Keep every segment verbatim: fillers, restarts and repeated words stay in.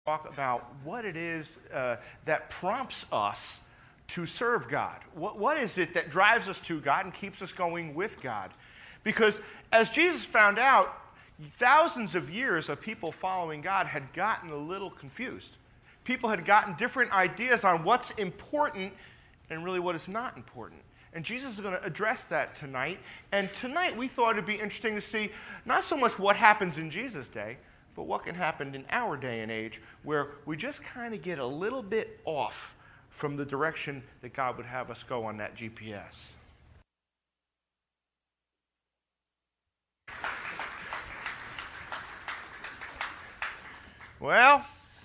talk about what it is uh, that prompts us to serve God. What, what is it that drives us to God and keeps us going with God? Because as Jesus found out, thousands of years of people following God had gotten a little confused. People had gotten different ideas on what's important and really what is not important. And Jesus is going to address that tonight. And tonight we thought it'd be interesting to see not so much what happens in Jesus' day, but what can happen in our day and age where we just kind of get a little bit off from the direction that God would have us go on that G P S. Well,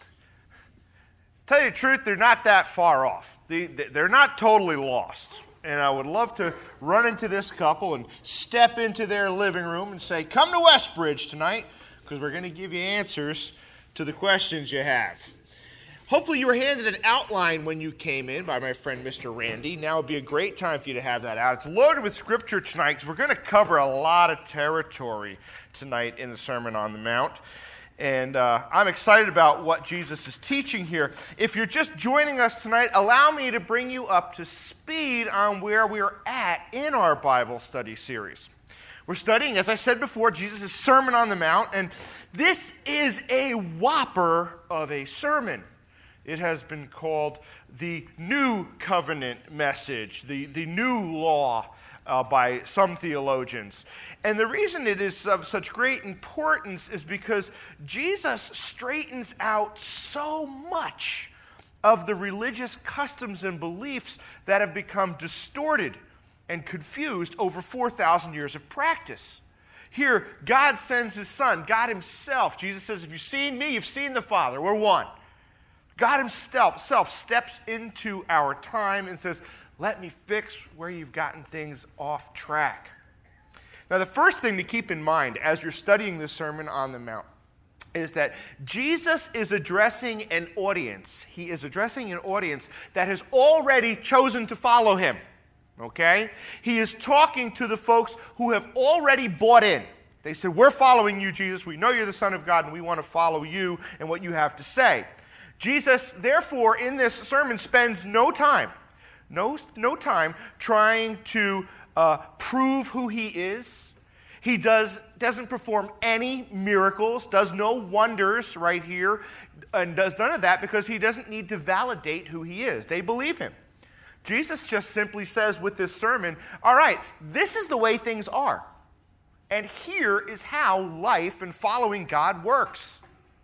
tell you the truth, they're not that far off. They're not totally lost. And I would love to run into this couple and step into their living room and say, come to Westbridge tonight, because we're going to give you answers to the questions you have. Hopefully you were handed an outline when you came in by my friend Mister Randy. Now would be a great time for you to have that out. It's loaded with scripture tonight because we're going to cover a lot of territory tonight in the Sermon on the Mount. And uh, I'm excited about what Jesus is teaching here. If you're just joining us tonight, allow me to bring you up to speed on where we're at in our Bible study series. We're studying, as I said before, Jesus' Sermon on the Mount, and this is a whopper of a sermon. It has been called the New Covenant Message, the, the New Law uh, by some theologians. And the reason it is of such great importance is because Jesus straightens out so much of the religious customs and beliefs that have become distorted and confused over four thousand years of practice. Here, God sends his Son, God himself. Jesus says, if you've seen me, you've seen the Father. We're one. God himself self steps into our time and says, let me fix where you've gotten things off track. Now, the first thing to keep in mind as you're studying the Sermon on the Mount is that Jesus is addressing an audience. He is addressing an audience that has already chosen to follow him. Okay? He is talking to the folks who have already bought in. They said, we're following you, Jesus. We know you're the Son of God, and we want to follow you and what you have to say. Jesus, therefore, in this sermon spends no time, no, no time trying to uh, prove who he is. He does, doesn't perform any miracles, does no wonders right here, and does none of that because he doesn't need to validate who he is. They believe him. Jesus just simply says with this sermon, all right, this is the way things are. And here is how life and following God works.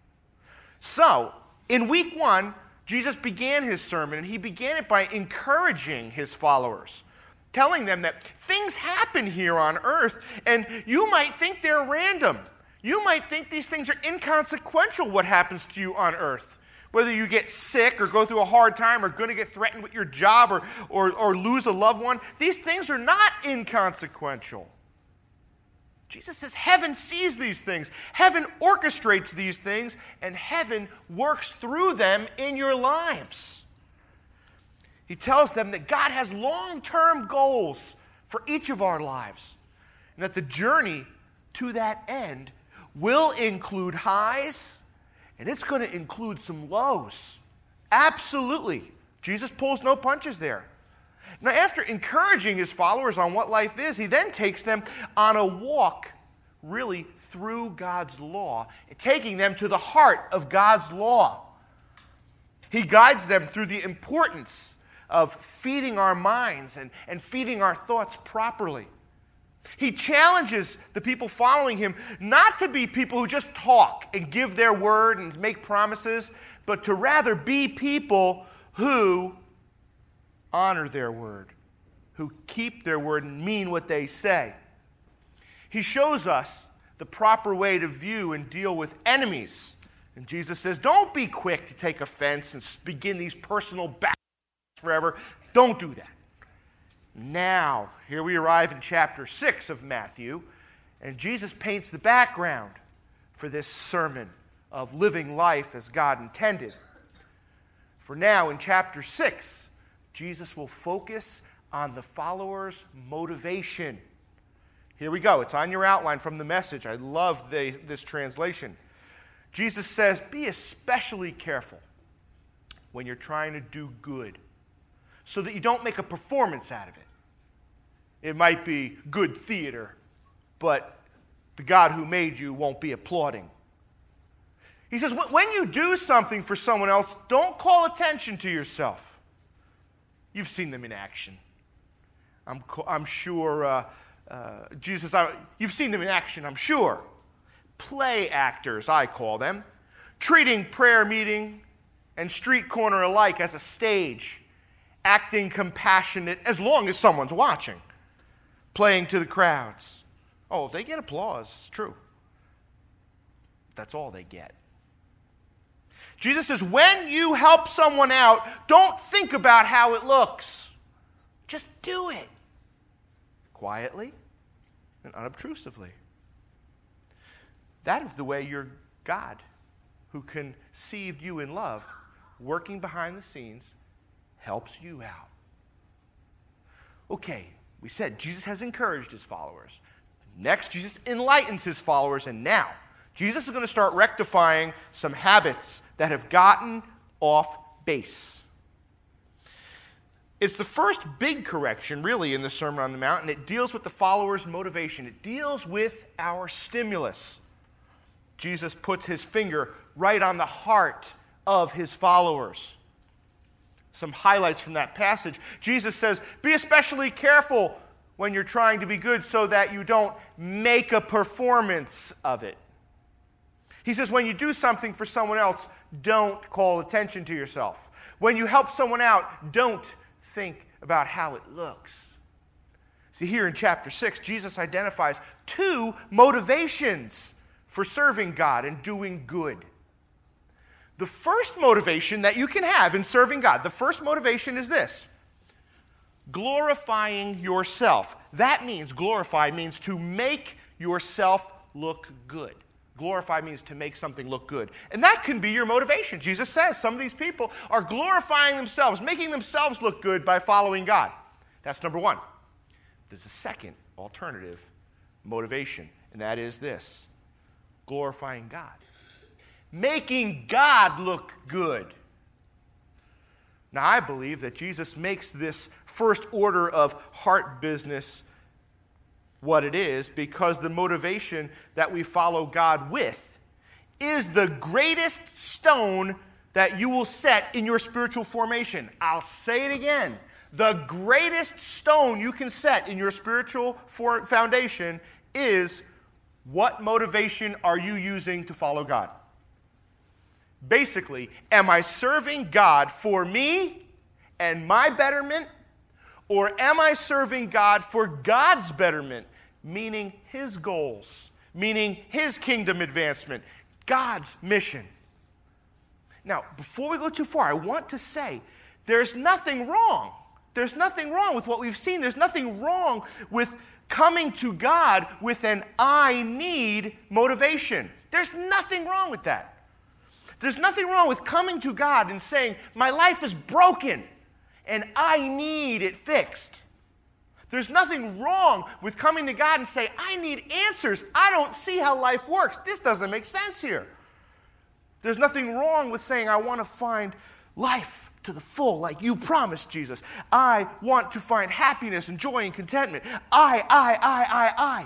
So, in week one, Jesus began his sermon, and he began it by encouraging his followers, telling them that things happen here on earth, and you might think they're random. You might think these things are inconsequential, what happens to you on earth. Whether you get sick or go through a hard time or going to get threatened with your job or, or, or lose a loved one, these things are not inconsequential. Jesus says heaven sees these things. Heaven orchestrates these things, and heaven works through them in your lives. He tells them that God has long-term goals for each of our lives, and that the journey to that end will include highs, and it's going to include some lows. Absolutely. Jesus pulls no punches there. Now, after encouraging his followers on what life is, he then takes them on a walk, really, through God's law, taking them to the heart of God's law. He guides them through the importance of feeding our minds and, and feeding our thoughts properly. He challenges the people following him not to be people who just talk and give their word and make promises, but to rather be people who honor their word, who keep their word and mean what they say. He shows us the proper way to view and deal with enemies. And Jesus says, don't be quick to take offense and begin these personal battles forever. Don't do that. Now, here we arrive in chapter six of Matthew, and Jesus paints the background for this sermon of living life as God intended. For now, in chapter six, Jesus will focus on the followers' motivation. Here we go. It's on your outline from the Message. I love the, this translation. Jesus says, be especially careful when you're trying to do good so that you don't make a performance out of it. It might be good theater, but the God who made you won't be applauding. He says, when you do something for someone else, don't call attention to yourself. You've seen them in action. I'm, I'm sure, uh, uh, Jesus, I, you've seen them in action, I'm sure. Play actors, I call them, treating prayer meeting and street corner alike as a stage, acting compassionate as long as someone's watching, playing to the crowds. Oh, they get applause, it's true. That's all they get. Jesus says, when you help someone out, don't think about how it looks. Just do it. Quietly and unobtrusively. That is the way your God, who conceived you in love, working behind the scenes, helps you out. Okay, we said Jesus has encouraged his followers. Next, Jesus enlightens his followers, and now Jesus is going to start rectifying some habits that have gotten off base. It's the first big correction, really, in the Sermon on the Mount, and it deals with the followers' motivation. It deals with our stimulus. Jesus puts his finger right on the heart of his followers. Some highlights from that passage. Jesus says, be especially careful when you're trying to be good so that you don't make a performance of it. He says, when you do something for someone else, don't call attention to yourself. When you help someone out, don't think about how it looks. See, here in chapter six, Jesus identifies two motivations for serving God and doing good. The first motivation that you can have in serving God, the first motivation is this: glorifying yourself. That means, glorify means to make yourself look good. Glorify means to make something look good. And that can be your motivation. Jesus says some of these people are glorifying themselves, making themselves look good by following God. That's number one. There's a second alternative motivation, and that is this: glorifying God. Making God look good. Now, I believe that Jesus makes this first order of heart business what it is because the motivation that we follow God with is the greatest stone that you will set in your spiritual formation. I'll say it again. The greatest stone you can set in your spiritual for- foundation is, what motivation are you using to follow God? Basically, am I serving God for me and my betterment, or am I serving God for God's betterment, meaning his goals, meaning his kingdom advancement, God's mission? Now, before we go too far, I want to say there's nothing wrong. There's nothing wrong with what we've seen. There's nothing wrong with coming to God with an I need motivation. There's nothing wrong with that. There's nothing wrong with coming to God and saying, my life is broken and I need it fixed. There's nothing wrong with coming to God and saying, I need answers. I don't see how life works. This doesn't make sense here. There's nothing wrong with saying, I want to find life to the full like you promised, Jesus. I want to find happiness and joy and contentment. I, I, I, I, I.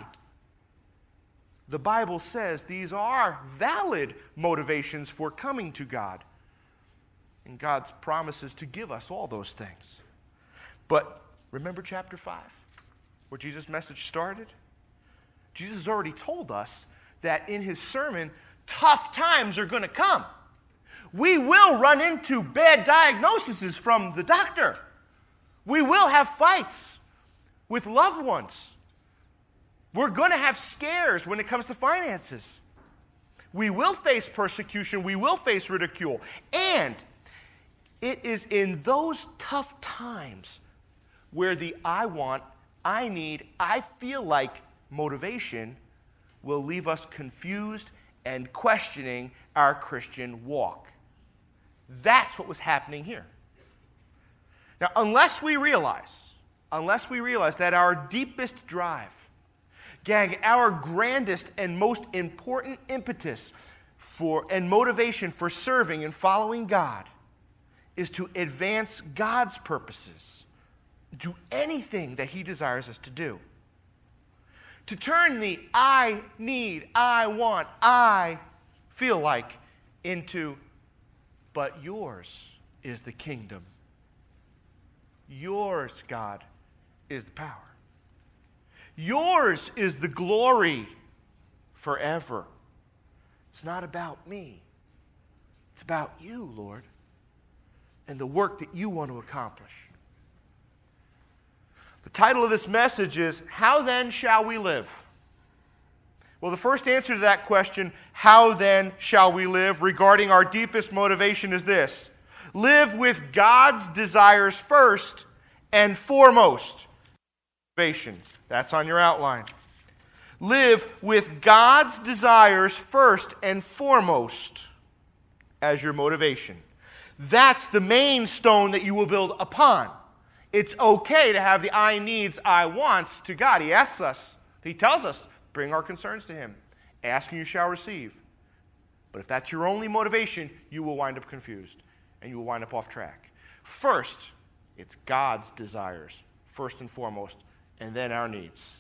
The Bible says these are valid motivations for coming to God. And God's promises to give us all those things. But remember chapter five, where Jesus' message started? Jesus has already told us that in his sermon, tough times are going to come. We will run into bad diagnoses from the doctor. We will have fights with loved ones. We're going to have scares when it comes to finances. We will face persecution. We will face ridicule. And it is in those tough times where the I want, I need, I feel like motivation will leave us confused and questioning our Christian walk. That's what was happening here. Now, unless we realize, unless we realize that our deepest drive, gang, our grandest and most important impetus, for and motivation for serving and following God is to advance God's purposes, do anything that he desires us to do. To turn the I need, I want, I feel like into, but yours is the kingdom. Yours, God, is the power. Yours is the glory forever. It's not about me. It's about you, Lord, and the work that you want to accomplish. The title of this message is, How Then Shall We Live? Well, the first answer to that question, how then shall we live, regarding our deepest motivation is this: live with God's desires first and foremost. Motivation. That's on your outline. Live with God's desires first and foremost as your motivation. That's the main stone that you will build upon. It's okay to have the I needs, I wants to God. He asks us, he tells us, bring our concerns to him. Ask and you shall receive. But if that's your only motivation, you will wind up confused and you will wind up off track. First, it's God's desires, first and foremost, and then our needs.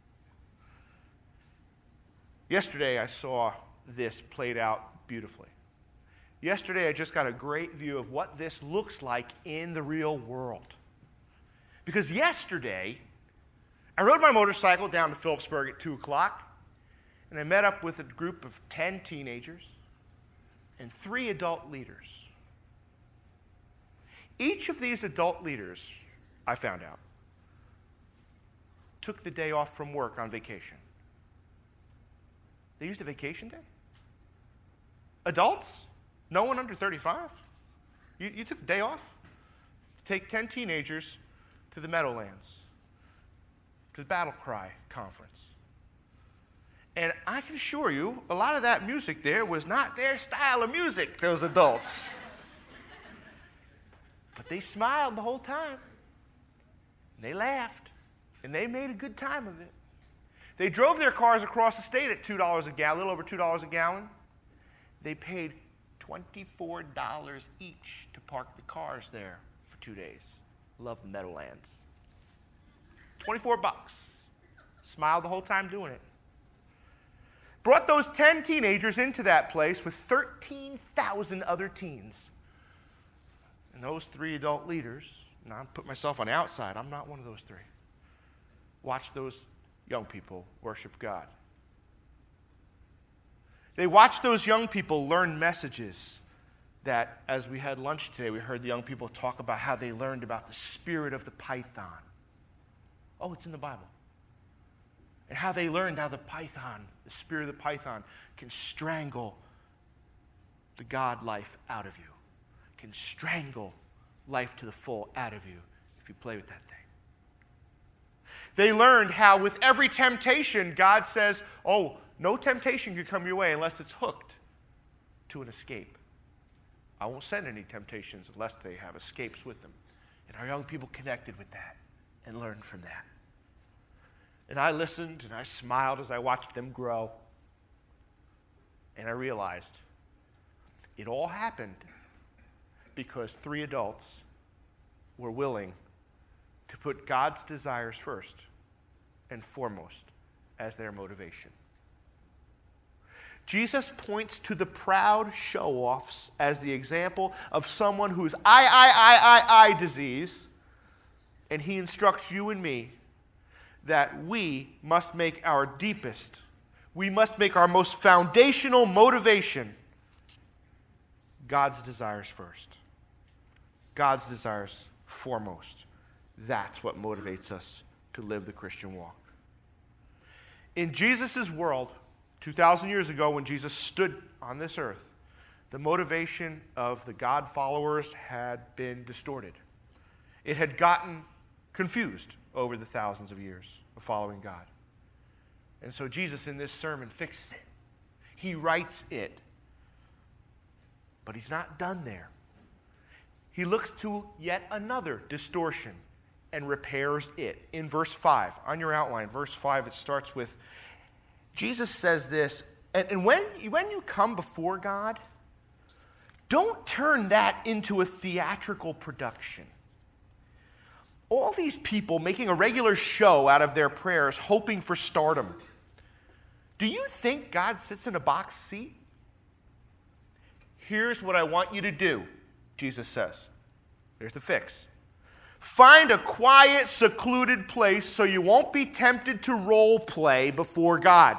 Yesterday, I saw this played out beautifully. Yesterday, I just got a great view of what this looks like in the real world. Because yesterday, I rode my motorcycle down to Phillipsburg at two o'clock, and I met up with a group of ten teenagers and three adult leaders. Each of these adult leaders, I found out, took the day off from work on vacation. They used a vacation day? Adults? No one under thirty-five? You, you took the day off to take ten teenagers to the Meadowlands, to the Battle Cry Conference. And I can assure you, a lot of that music there was not their style of music, those adults. But they smiled the whole time. And they laughed. And they made a good time of it. They drove their cars across the state at two dollars a gallon, a little over two dollars a gallon. They paid twenty-four dollars each to park the cars there for two days. Love the Meadowlands. twenty-four bucks. Smiled the whole time doing it. Brought those ten teenagers into that place with thirteen thousand other teens. And those three adult leaders, and I put myself on the outside, I'm not one of those three. Watch those young people worship God. They watched those young people learn messages that, as we had lunch today, we heard the young people talk about how they learned about the spirit of the python. Oh, it's in the Bible. And how they learned how the python, the spirit of the python, can strangle the God life out of you, can strangle life to the full out of you if you play with that thing. They learned how with every temptation, God says, oh, no temptation can come your way unless it's hooked to an escape. I won't send any temptations unless they have escapes with them. And our young people connected with that and learned from that. And I listened and I smiled as I watched them grow. And I realized it all happened because three adults were willing to put God's desires first and foremost as their motivation. Jesus points to the proud show-offs as the example of someone whose I, I, I, I, I disease, and he instructs you and me that we must make our deepest, we must make our most foundational motivation God's desires first. God's desires foremost. That's what motivates us to live the Christian walk. In Jesus' world, two thousand years ago when Jesus stood on this earth, the motivation of the God followers had been distorted. It had gotten confused over the thousands of years of following God. And so Jesus in this sermon fixes it. He writes it. But he's not done there. He looks to yet another distortion and repairs it. In verse five, on your outline, verse five, it starts with, Jesus says this, And, and when, when you come before God, don't turn that into a theatrical production. All these people making a regular show out of their prayers, hoping for stardom. Do you think God sits in a box seat? Here's what I want you to do, Jesus says. Here's the fix. Find a quiet, secluded place so you won't be tempted to role play before God.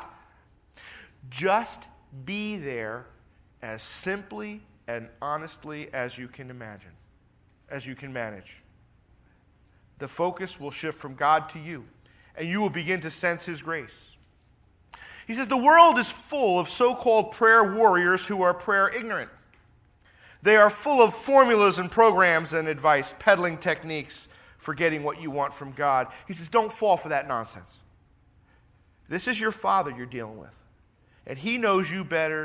Just be there as simply and honestly as you can imagine, as you can manage. The focus will shift from God to you, and you will begin to sense His grace. He says, the world is full of so-called prayer warriors who are prayer ignorant. They are full of formulas and programs and advice, peddling techniques for getting what you want from God. He says, don't fall for that nonsense. This is your Father you're dealing with, and He knows you better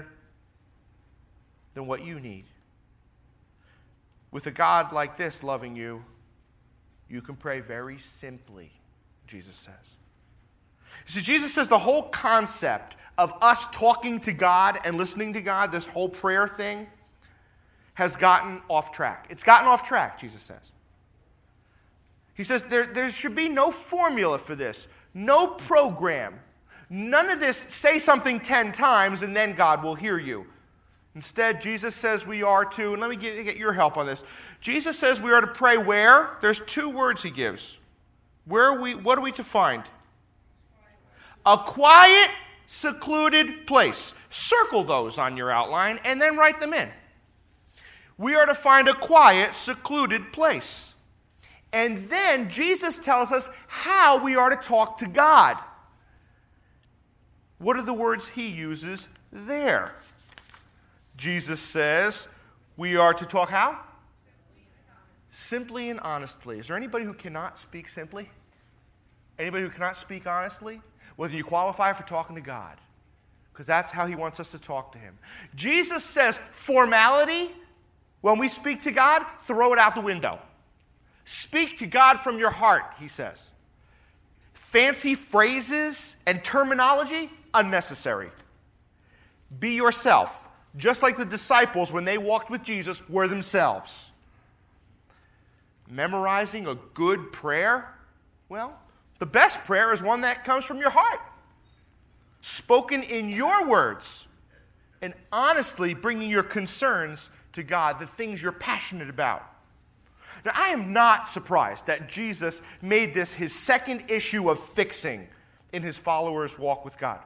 than what you need. With a God like this loving you, you can pray very simply, Jesus says. You see, Jesus says the whole concept of us talking to God and listening to God, this whole prayer thing, has gotten off track. It's gotten off track, Jesus says. He says there, there should be no formula for this, no program. None of this, say something ten times and then God will hear you. Instead, Jesus says we are to, and let me get, get your help on this. Jesus says we are to pray where? There's two words He gives. Where are we, what are we to find? A quiet, secluded place. Circle those on your outline and then write them in. We are to find a quiet, secluded place. And then Jesus tells us how we are to talk to God. What are the words He uses there? Jesus says we are to talk how? Simply and honestly. Is there anybody who cannot speak simply? Anybody who cannot speak honestly? Whether you qualify for talking to God. Because that's how He wants us to talk to Him. Jesus says formality, when we speak to God, throw it out the window. Speak to God from your heart, He says. Fancy phrases and terminology, unnecessary. Be yourself. Just like the disciples, when they walked with Jesus, were themselves. Memorizing a good prayer? Well, the best prayer is one that comes from your heart. Spoken in your words. And honestly bringing your concerns to God, the things you're passionate about. Now, I am not surprised that Jesus made this His second issue of fixing in His followers' walk with God.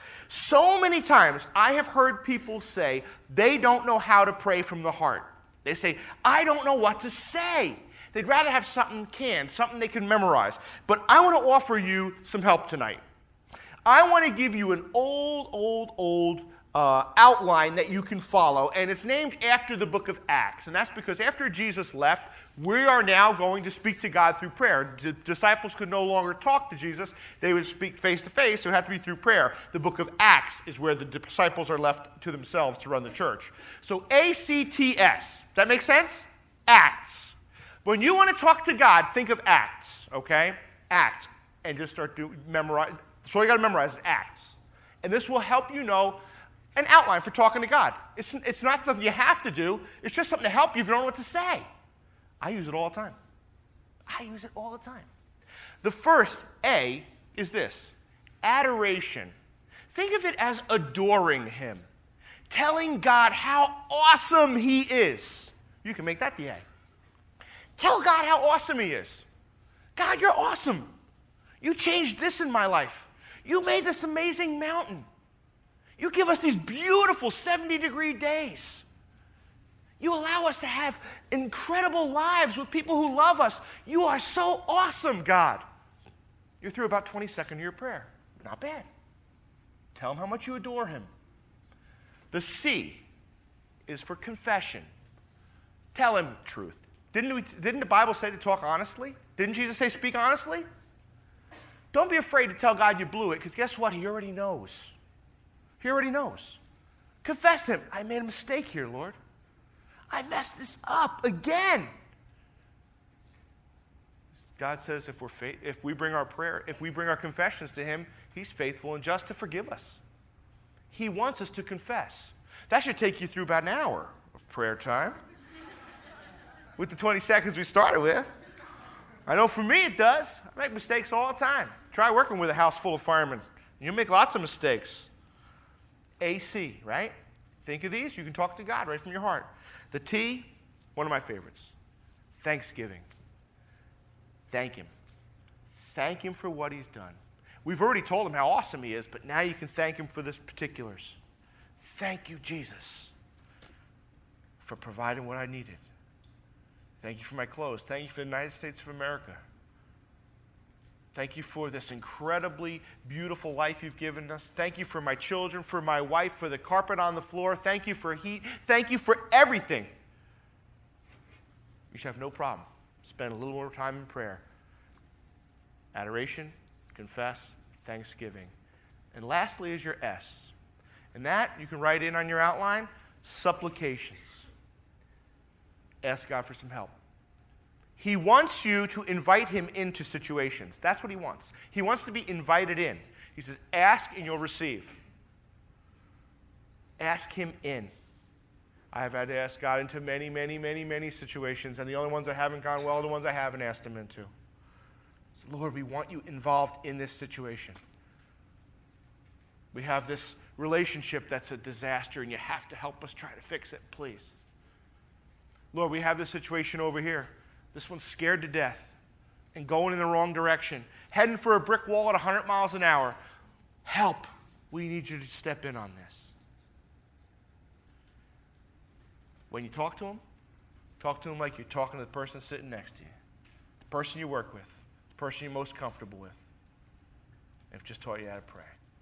So many times I have heard people say they don't know how to pray from the heart. They say, I don't know what to say. They'd rather have something canned, something they can memorize. But I want to offer you some help tonight. I want to give you an old, old, old uh, outline that you can follow, and it's named after the book of Acts. And that's because after Jesus left, we are now going to speak to God through prayer. The disciples could no longer talk to Jesus. They would speak face to face, so it had to be through prayer. The book of Acts is where the disciples are left to themselves to run the church. So A C T S. Does that make sense? Acts. When you want to talk to God, think of Acts, okay? Acts. And just start to memorize. So all you got to memorize is Acts. And this will help you know an outline for talking to God. It's, it's not something you have to do. It's just something to help you if you don't know what to say. I use it all the time. I use it all the time. The first A is this, adoration. Think of it as adoring Him. Telling God how awesome He is. You can make that the A. Tell God how awesome He is. God, you're awesome. You changed this in my life. You made this amazing mountain. You give us these beautiful seventy-degree days. You allow us to have incredible lives with people who love us. You are so awesome, God. You're through about twenty seconds of your prayer. Not bad. Tell Him how much you adore Him. The C is for confession. Tell Him the truth. Didn't, we, didn't the Bible say to talk honestly? Didn't Jesus say speak honestly? Don't be afraid to tell God you blew it, because guess what? He already knows. He already knows. Confess Him. I made a mistake here, Lord. I messed this up again. God says if we're fa- if we bring our prayer, if we bring our confessions to Him, He's faithful and just to forgive us. He wants us to confess. That should take you through about an hour of prayer time with the twenty seconds we started with. I know for me it does. I make mistakes all the time. Try working with a house full of firemen. You'll make lots of mistakes. A C, right? Think of these. You can talk to God right from your heart. The T, one of my favorites. Thanksgiving. Thank him. Thank him for what he's done. We've already told him how awesome he is, but now you can thank him for the particulars. Thank you, Jesus, for providing what I needed. Thank you for my clothes. Thank you for the United States of America. Thank you for this incredibly beautiful life you've given us. Thank you for my children, for my wife, for the carpet on the floor. Thank you for heat. Thank you for everything. You should have no problem. Spend a little more time in prayer. Adoration, confess, thanksgiving. And lastly is your S. And that you can write in on your outline, supplications. Ask God for some help. He wants you to invite him into situations. That's what he wants. He wants to be invited in. He says, ask and you'll receive. Ask him in. I have had to ask God into many, many, many, many situations, and the only ones that haven't gone well are the ones I haven't asked him into. So, Lord, we want you involved in this situation. We have this relationship that's a disaster, and you have to help us try to fix it, please. Lord, we have this situation over here. This one's scared to death and going in the wrong direction, heading for a brick wall at one hundred miles an hour. Help. We need you to step in on this. When you talk to him, talk to him like you're talking to the person sitting next to you, the person you work with, the person you're most comfortable with. They've just taught you how to pray.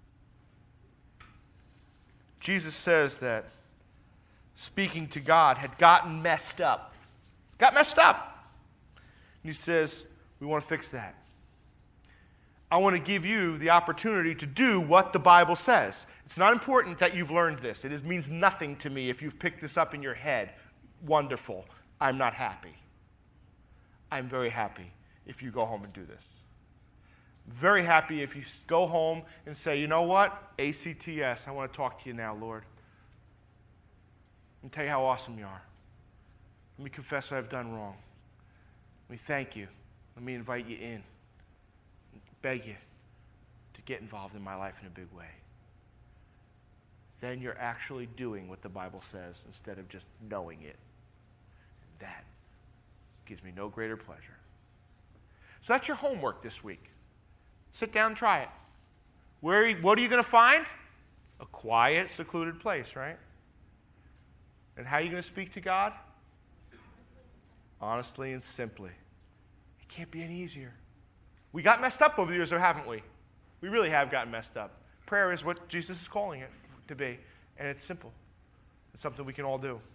Jesus says that speaking to God had gotten messed up. Got messed up. And he says, we want to fix that. I want to give you the opportunity to do what the Bible says. It's not important that you've learned this. It is, means nothing to me if you've picked this up in your head. Wonderful. I'm not happy. I'm very happy if you go home and do this. Very happy if you go home and say, you know what? A C T S, I want to talk to you now, Lord. And tell you how awesome you are. Let me confess what I've done wrong. Let me thank you. Let me invite you in. Beg you to get involved in my life in a big way. Then you're actually doing what the Bible says instead of just knowing it. That gives me no greater pleasure. So that's your homework this week. Sit down and try it. Where, what are you going to find? A quiet, secluded place, right? And how are you going to speak to God? Honestly and simply. It can't be any easier. We got messed up over the years, though, haven't we? We really have gotten messed up. Prayer is what Jesus is calling it to be, and it's simple. It's something we can all do.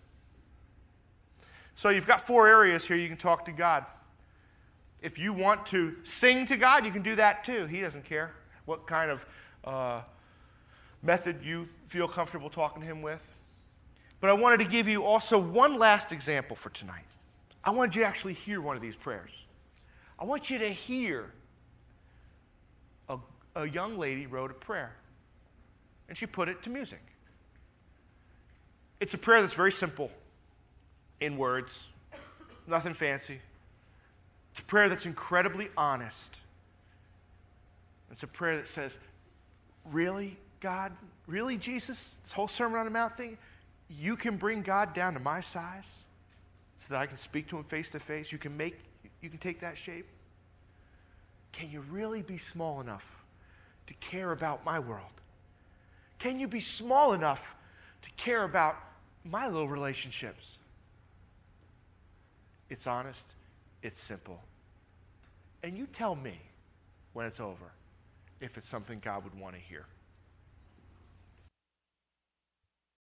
So you've got four areas here you can talk to God. If you want to sing to God, you can do that too. He doesn't care what kind of uh, method you feel comfortable talking to him with. But I wanted to give you also one last example for tonight. I wanted you to actually hear one of these prayers. I want you to hear a, a young lady wrote a prayer, and she put it to music. It's a prayer that's very simple in words, nothing fancy. It's a prayer that's incredibly honest. It's a prayer that says, really, God? Really, Jesus? This whole Sermon on the Mount thing? You can bring God down to my size so that I can speak to him face to face? You can make, you can take that shape? Can you really be small enough to care about my world? Can you be small enough to care about my little relationships? It's honest. It's simple. And you tell me when it's over if it's something God would want to hear.